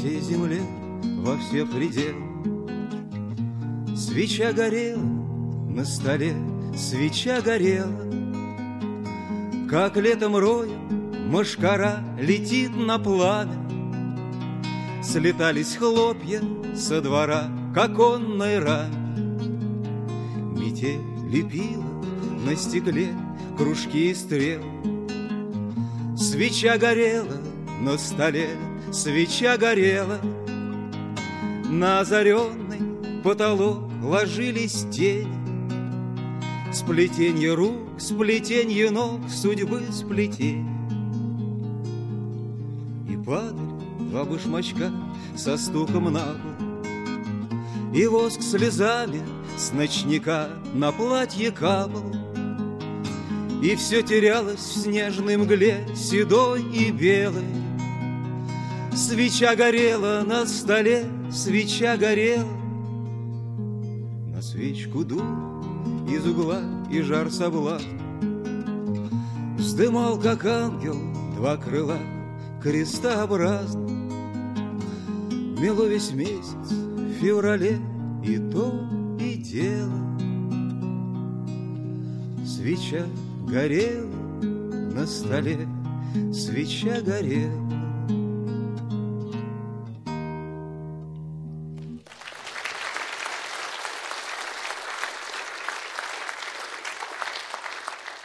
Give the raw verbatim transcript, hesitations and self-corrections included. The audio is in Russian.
всей земле, во все пределы. Свеча горела на столе, свеча горела, как летом роем мошкара летит на пламя. Слетались хлопья со двора к оконной раме. Метель лепила на стекле кружки и стрелы. Свеча горела на столе, свеча горела. На озаренный потолок ложились тени. Сплетенье рук, сплетенье ног, судьбы сплетенье. И падали два башмачка со стуком на пол, и воск слезами с ночника на платье капал. И все терялось в снежной мгле, седой и белой. Свеча горела на столе, свеча горела. На свечку дул из угла и жар соблазна. Вздымал, как ангел, два крыла крестообразно. Мело весь месяц в феврале, и то, и дело. Свеча горела на столе, свеча горела.